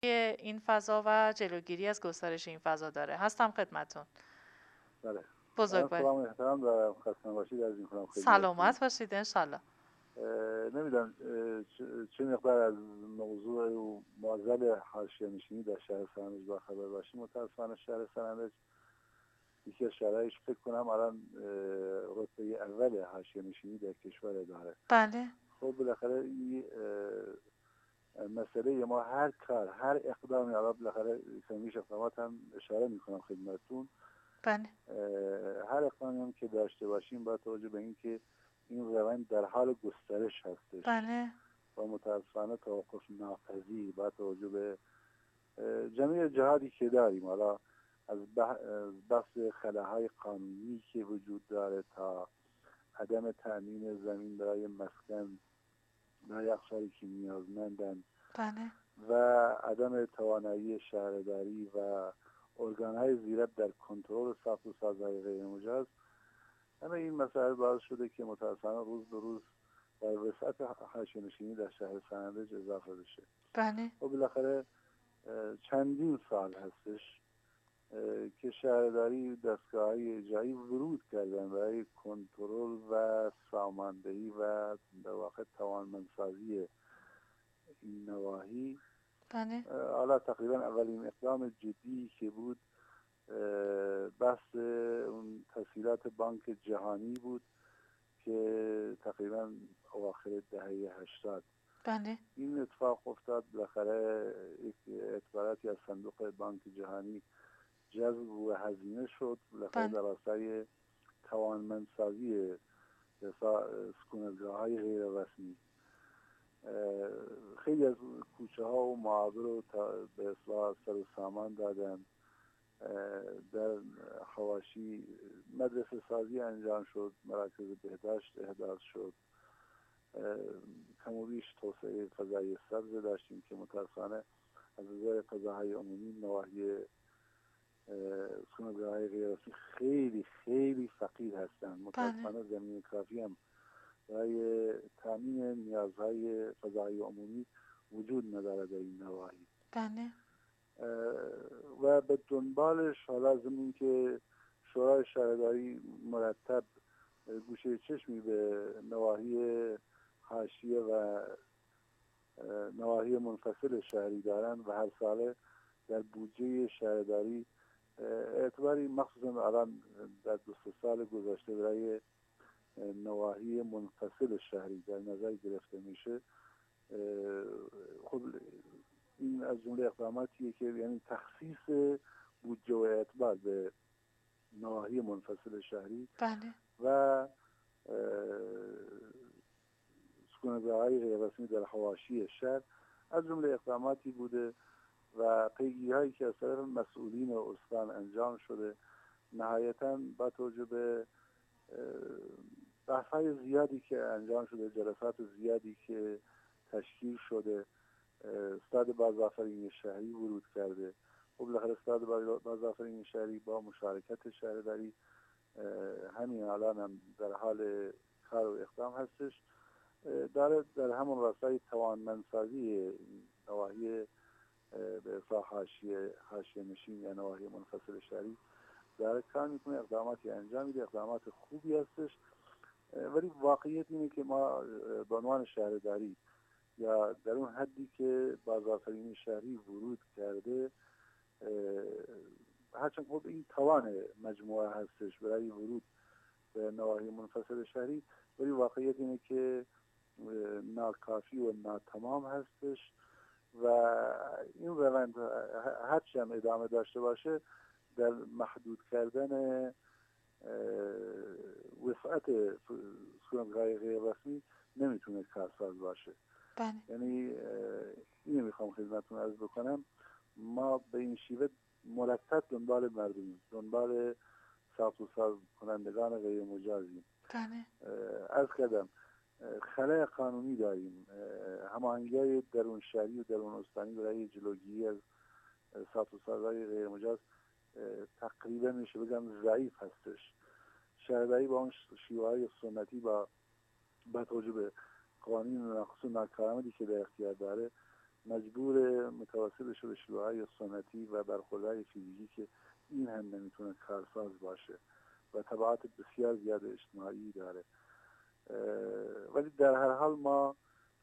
این فضا و جلوگیری از گسترش این فضا داره. هستم خدمتون. بله. بزرگوار. سلام و احترام دارم، خسته نباشید از این کنم خدمتتون. سلامت باشید انشالله. نمیدونم چه مقدار از موضوع معضل حاشیه‌نشینی در شهر سرندج باخبر باشیم. متاسفانه شهر سرندج یکی از شهرهایش فکر کنم الان رتبه اول حاشیه‌نشینی در کشور داره. بله. خب بالاخره این مسئله ما هر کار، هر اقدامی، الان بالاخره سنگیش اقدامات هم اشاره میکنم خدمتتون. بله. هر اقدامی هم که داشته باشیم با توجه به اینکه این روند در حال گسترش هستش. بله. و متاسفانه توقف ناپذیر با توجه به جمعی جهادی که داریم، حالا از بحث خلاهای قانونی که وجود داره تا عدم تأمین زمین برای مسکن برای اقشاری که نیازمندن. بله. و عدم توانایی شهرداری و ارگانهای زیرت در کنترل ساخت و سازهای غیر مجاز، همه این مسائل باعث شده که متاسفانه روز به روز در وسعت حاشیه‌نشینی در شهر سرندج اضافه بشه. بله. و بالاخره چندین سال هستش که شهرداری دستگاه‌های اجرایی ورود کردن برای کنترل و ساماندهی و در واقع توانمندسازی این نواحی. بله. حالا تقریبا اولین اقدام جدی که بود بحث اون تسهیلات بانک جهانی بود که تقریبا اواخر دهه 80 بله. این اتفاق افتاد. بالاخره یک اعتباراتی از صندوق بانک جهانی جذب و هزینه شد. بالاخره در راستای توانمندسازی سکونتگاه‌های غیر رسمی خیلی از کوچه ها و معابر رو به اصلاح سر و سامان دادن. در حواشی مدرسه سازی انجام شد، مراکز بهداشت احداث شد، کم و بیش توسعه فضای سبز داشتیم که متاسفانه از نظر فضاهای عمومی نواحی سکونتگاه‌های غیر رسمی خیلی خیلی فقیر هستند. متاسفانه زمین کافی هم برای تامین نیازهای فضای عمومی وجود ندارد در این نواحی. بله. و به دنبالش حالا زمین که شورای شهرداری مرتب گوشه چشمی به نواحی حاشیه و نواحی منفصل شهری دارن و هر ساله در بودجه شهرداری اعتباری مخصوصا الان در 2 سال گذشته برای نواحی منفصل شهری در نظر گرفته میشه. خب این از جمله اقداماتیه که یعنی تخصیص بودجه و اعتبار به نواحی منفصل شهری. بله. و سکونتگاه‌های غیر رسمی در حواشی شهر از جمله اقداماتی بوده و پیگیری‌هایی که از طرف مسئولین استان انجام شده. نهایتاً با توجه به بحث‌های زیادی که انجام شده، جلسات زیادی که تشکیل شده، استاد بازآفرینی شهری ورود کرده. خب بالاخره استاد بازآفرینی شهری با مشارکت شهرداری همین الان هم در حال کار و اقدام هستش، داره در همون راستای توانمندسازی نواحی به اصلاح حاشیه‌نشین یا نواحی منفصل شهری داره کار میکنه، اقداماتی انجام میده، اقدامات خوبی هستش. ولی واقعیت اینه که ما به عنوان شهرداری یا در اون حدی که بازآفرینی شهری ورود کرده، هرچند خب این توان مجموعه هستش برای ورود به نواحی منفصل شهری، ولی واقعیت اینه که ناکافی و ناتمام هستش و این روند هرچی هم ادامه داشته باشه در محدود کردن وسعت سکونتگاه‌های غیر رسمی نمیتونه کارساز باشه. بله. یعنی اینو میخوام خدمتتون عرض بکنم، ما به این شیوه مرتب دنبال مردمیم، دنبال ساخت و ساز کنندگان غیر مجازیم. بله. عرض کردم خلای قانونی داریم، هماهنگی‌های درون شهری و درون استانی برای جلوگیری از ساخت و سازهای غیر مجاز تقریبا میشه بگم ضعیف هستش. شهرداری با اون شیوه‌های سنتی با توجه به قوانین ناقص و ناکارآمدی که در اختیار داره مجبور متوسل بشه به شیوه‌های سنتی و برخوردهای فیزیکی که این هم نمیتونه کارساز باشه و تبعات بسیار زیاد اجتماعی داره. ولی در هر حال ما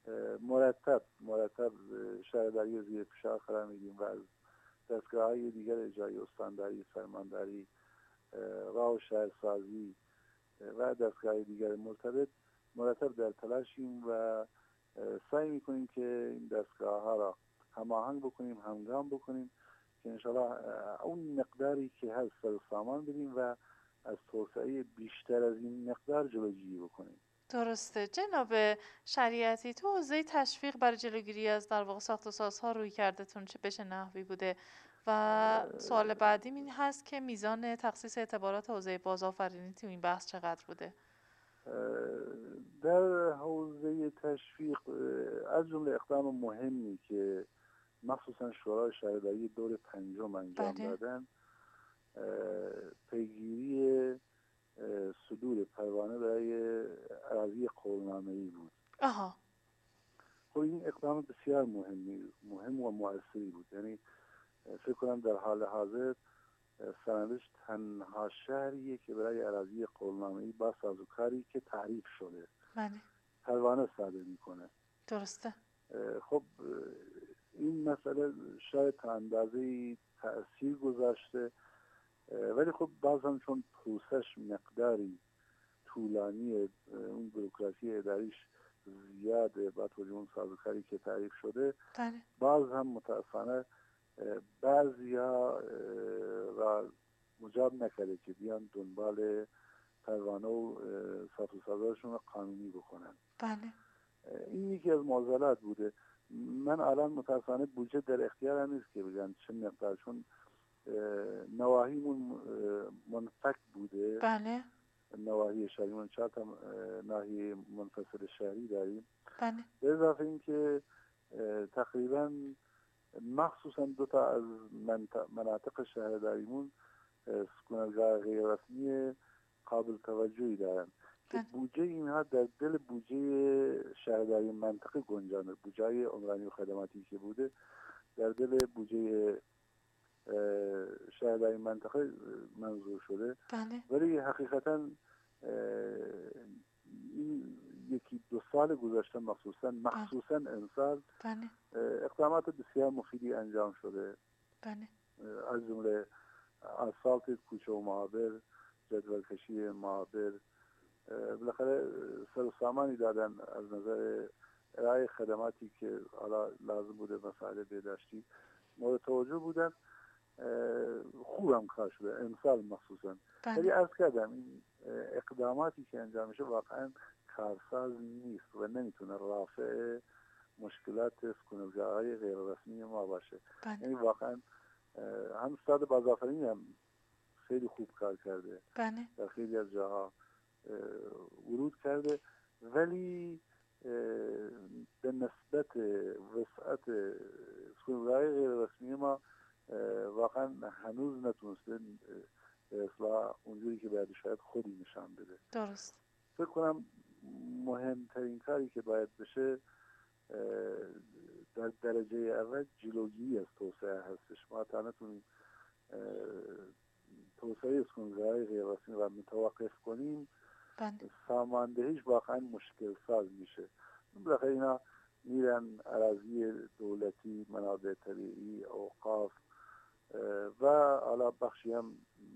مرتب شهرداری زیر فشار قرار میدیم و از دستگاه‌های دیگر اجرایی، استانداری، فرمانداری، راه و شهرسازی و دستگاه دیگر مرتب در تلاشیم و سعی میکنیم که این دستگاه ها را هماهنگ بکنیم، همگام بکنیم که انشاءالله اون مقداری که هست سر سامان بدیم و از توسعه بیشتر از این مقدار جلوگیری بکنیم. درسته. جناب شریعتی، تو حوزه تشویق برای جلوگیری از در واقع ساخت و سازها روی کردتون چه بشه نحوی بوده؟ و سوال بعدیم این هست که میزان تخصیص اعتبارات حوزه بازآفرینی تو این بحث چقدر بوده؟ در حوزه تشویق از جمله اقدام مهمی که مخصوصا شورای شهرداری دور پنجم انجام دادن، پیگیری صدور پروانه برای اراضی قولنامه‌ای بود. خب این اقدام بسیار مهم و مؤثری بود. یعنی فکر کنم در حال حاضر سرندج تنها شهریه که برای اراضی قولنامه‌ای با سازوکاری که تعریف شده پروانه صادر میکنه. درسته. خب این مسئله شاید تا اندازه‌ای تأثیر گذاشته، ولی خب بازم چون پروسش مقداری طولانی، اون بروکراسی اداریش زیاده با توجه اون سازوکاری که تعریف شده، باز هم متاسفانه بعضیا را مجاب نکرده که بیان دنبال پروانه و ساخت و سازارشون رو قانونی بکنن. این یکی از معضلات بوده. من الان متاسفانه بودجه در اختیارم نیست که بگم چه مقدار، چون نواحیمون منفک بوده. نواحی شهریمون 4 تا ناحیه منفصل شهری داریم. به اضافه اینکه تقریبا مخصوصا 2 تا از مناطق شهرداریمون سکونتگاه غیر رسمی قابل توجهی دارن که بودجه اینها در دل بودجه شهرداری منطقه گنجانده. بودجه عمرانی و خدماتی که بوده در دل بودجه شهرداری منطقه منظور شده. ولی حقیقتا این 1-2 سال گذشته مخصوصا امسال اقدامات بسیار مفیدی انجام شده. از جمله آسفالت کوچه و معابر، جدول کشی معابر، بالاخره سر و سامانی دادن از نظر ارائه خدماتی که حالا لازم بوده، مسائل بهداشتی مورد توجه بودن. خوبم کار شده امسال مخصوصا. ولی عرض کردم این اقداماتی که انجام میشه واقعا کارساز نیست و نمیتونه رافع مشکلات سکونتگاه‌های غیر رسمی ما باشه. یعنی واقعا هم استاد بازآفرینی هم خیلی خوب کار کرده، در خیلی از جاها ورود کرده، ولی به نسبت وسعت سکونتگاه‌های غیر رسمی ما واقعا هنوز نتونسته اصلاح اونجوری که باید شاید خودی نشان بده. درست. فکر کنم مهمترین کاری که باید بشه در درجه اول جلوگیری از توسعه هستش. ما تا نتونیم توسعه سکونتگاه‌های غیر رسمی و متوقف کنیم، ساماندهیش واقعا مشکل ساز میشه. بالاخره اینا میرن اراضی دولتی، منابع طبیعی، اوقاف و حالا بخشی هم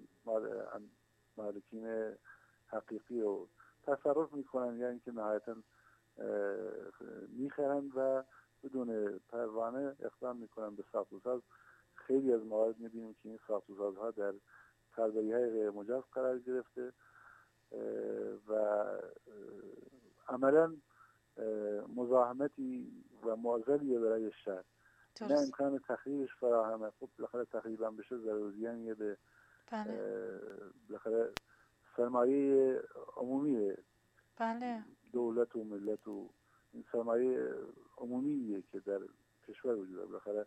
مالکین حقیقی رو تصرف میکنن، یعنی که نهایتا میخرن و بدون پروانه اقدام میکنن به ساخت و ساز. خیلی از موارد میبینیم که این ساخت و سازها در کاربری‌های غیر مجاز قرار گرفته و عملا مزاحمتی و معضلی برای شهر، نه امکان تخریبش فراهمه. خب بالاخره تقریبا بشه ضرورزیانیه به بالاخره سرمایه عمومی دولت و ملت و این سرمایه عمومیه که در کشور وجود داره. بالاخره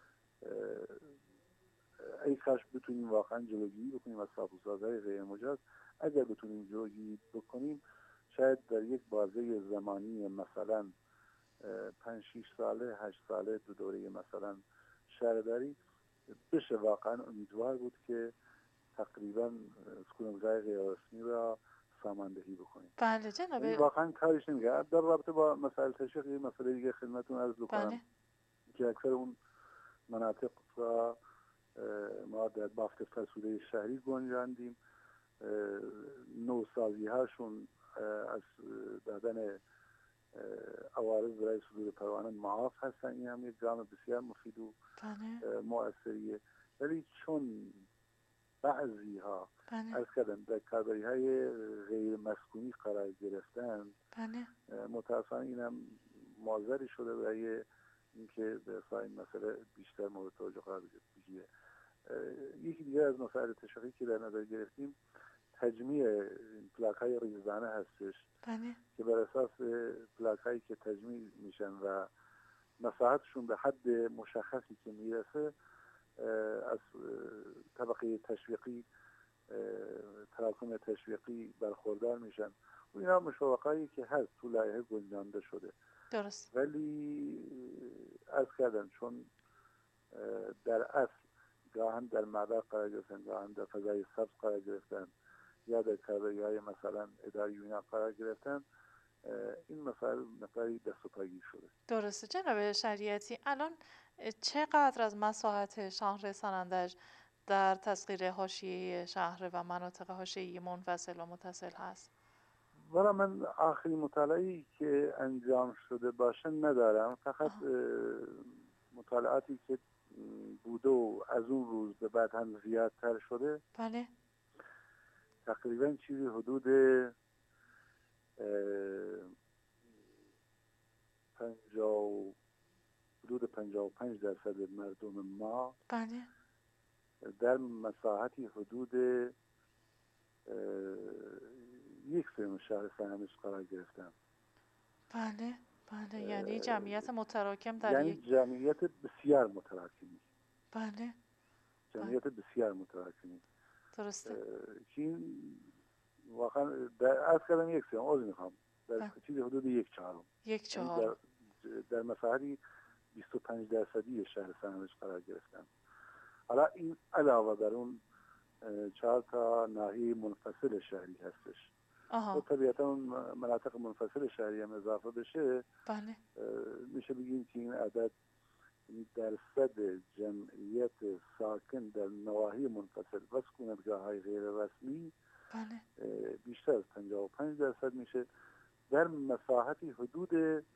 ای کاش بتونیم واقعا جلوگیری بکنیم از ساخت و سازهای غیر مجاز. اگر بتونیم جلوگیری بکنیم، شاید در یک بازه زمانی مثلا 5-6 ساله 8 ساله دو دوره مثلا شهرداری بشه واقعا امیدوار بود که تقریبا سکونت‌های غیر رسمی را ساماندهی بکنیم. بله جناب. یعنی واقعا کارش نمیگه. در رابطه با مسائل تشویق یه مسئله دیگه خدمتتون عرض بکنم بله. که اکثر اون مناطق را ما در بافت فرسوده شهری گنجاندیم. نوسازی هاشون از دادن عوارض برای صدور پروانه معاف هستن. این هم یک گام بسیار مفید و مؤثریه. ولی چون بعضی ها از کردن در کاربری های غیر مسکونی قرار گرفتن، متاسفانه این هم مازری شده برای اینکه به این مسئله بیشتر مورد توجه قرار بگیره. یکی دیگه از مسائل تشویقی که در نظر گرفتیم تجمیع پلاک های ریزانه هستش که بر اساس پلاک هایی که تجمیع میشن و مساحتشون به حد مشخصی که میرسه از طبقه تشویقی تراکم تشویقی برخوردار میشن و اینا مشوقایی که هست تو لایحه گنجانده شده. درست. ولی از کردن چون در اصل گاهن در معبر قرار گرفتن، گاهن در فضای سبز قرار گرفتن یا در کاربری‌های مثلا اداری و اینا قرار گرفتن، این مسائل مقداری دست و پاگیر شده. درسته جناب شریعتی. الان چقدر از مساحت شهر سنندج در تسخیر حاشیه شهر و مناطق حاشیه‌ای منفصل و متصل هست؟ برای من آخرین مطالعه‌ای که انجام شده باشه ندارم، فقط مطالعاتی که بوده و از اون روز به بعد هم زیادتر شده. بله. تقریبا چیزی حدود 55% مردم ما بله در مساحتی حدود 1/3 شهر سنندج قرار گرفتن. بله بله، یعنی جمعیت متراکم در یعنی جمعیت بسیار متراکمی. بله جمعیت بسیار متراکمی. درسته. که این واقعا از کردم 1/3 عضو میخوام در چیزی حدود 1/4 1/4 در مساحتی 25% شهر سنندج قرار گرفتن. حالا این علاوه بر اون 4 تا ناحیه منفصل شهری هستش. و طبیعتا اون مناطق منفصل شهری هم اضافه بشه. بله. میشه بگیم که این عدد درصد جمعیت ساکن در نواحی منفصل و سکونتگاه‌های غیر رسمی بله بیشتر از 55% میشه در مساحتی حدود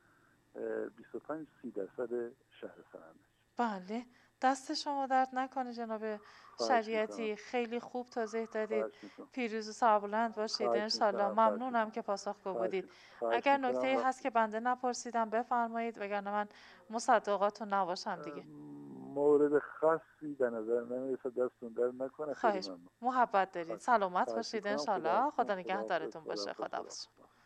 25-30% شهر سنندج. بله، دست شما درد نکنه جناب شریعتی، خیلی خوب توضیح دادید. پیروز و سربلند باشید انشالله. ممنونم که پاسخگو بودید. اگر نکته‌ای هست که بنده نپرسیدم بفرمایید، وگرنه من مصدقاتون نباشم دیگه. مورد خاصی به نظر نمیرسه. دستون درد نکنه. خواهش محبت دارید. سلامت باشید انشالله. خدا نگهدارتون باشه. خدا